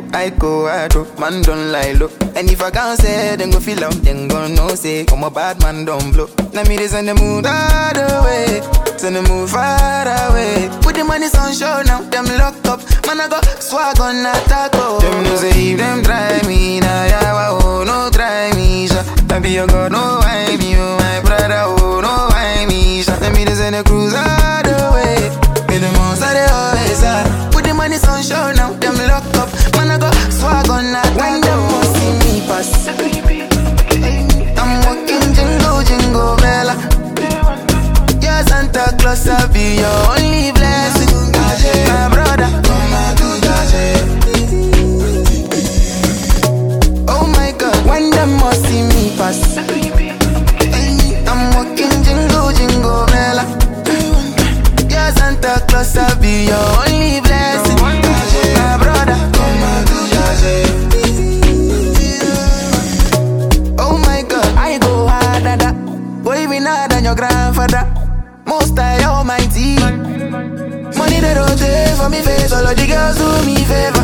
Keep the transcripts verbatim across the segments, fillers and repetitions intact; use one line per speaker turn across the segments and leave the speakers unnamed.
I go hard, oh, man don't lie low. And if I can't say, then go feel out, then go no say. I'm a bad man, don't blow. Now me this and the mood all the way, send the move far away. Put the money on show now, them lock up. Man I go swag on attack, oh. Them no say if them try me, nah yeah, oh, no try me, sha. I be your God, no why me, oh my brother, oh, no why me, sha. Let me this and the cruise all the way, with the most of the always are. Put the money on show now, them lock up. Man I go swag on attack, when them must see me pass. I'm walking jingle, jingle bella. Yeah, Santa Claus, I'll be your only blessing. My brother, oh my God, when them must see me pass. I'm walking jingle, jingle bella. Yeah, Santa Claus, I'll be your only blessing. My brother, oh my God, I go harder. Boy, we not than your grandfather. Most I almighty. Money they don't take for me face. All of the girls do me favor.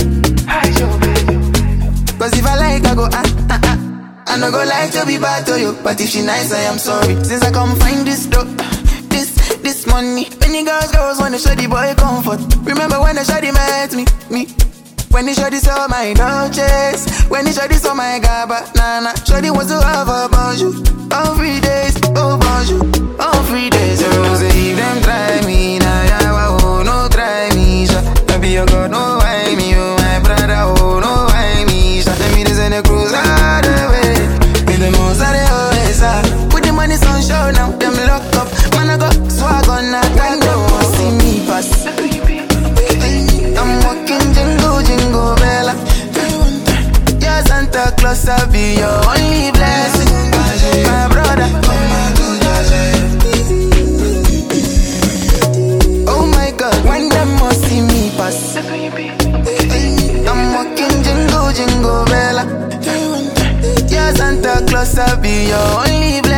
Cause if I like, I go ah, ah, ah. I no go like to be bad to you, but if she nice, I am sorry. Since I come find this dope, this, this money. Many girls, girls wanna show the boy comfort. Remember when the shawty met me, me. When the shawty saw my Dolces, when the shawty saw my Gabba, Nana. Shawty was to have a bonjour. All free days, oh bonjour. All free days, you know say if them try me, nah yeah, oh no try me, sha. I be your God, no why me, oh my brother, oh no why me, sha. Let me this and the cruise all the way, with the most of the always are. Put the money on show now, them lock up. Man I go swag on that, when them must see me pass. I'm walking jingle, jingle bella. Yeah, Santa Claus, I'll be your only blessing. My brother, oh my God, when them must see me pass. I'm walking jingle, jingle bella. Yeah, Santa Claus, I'll be your only blessing.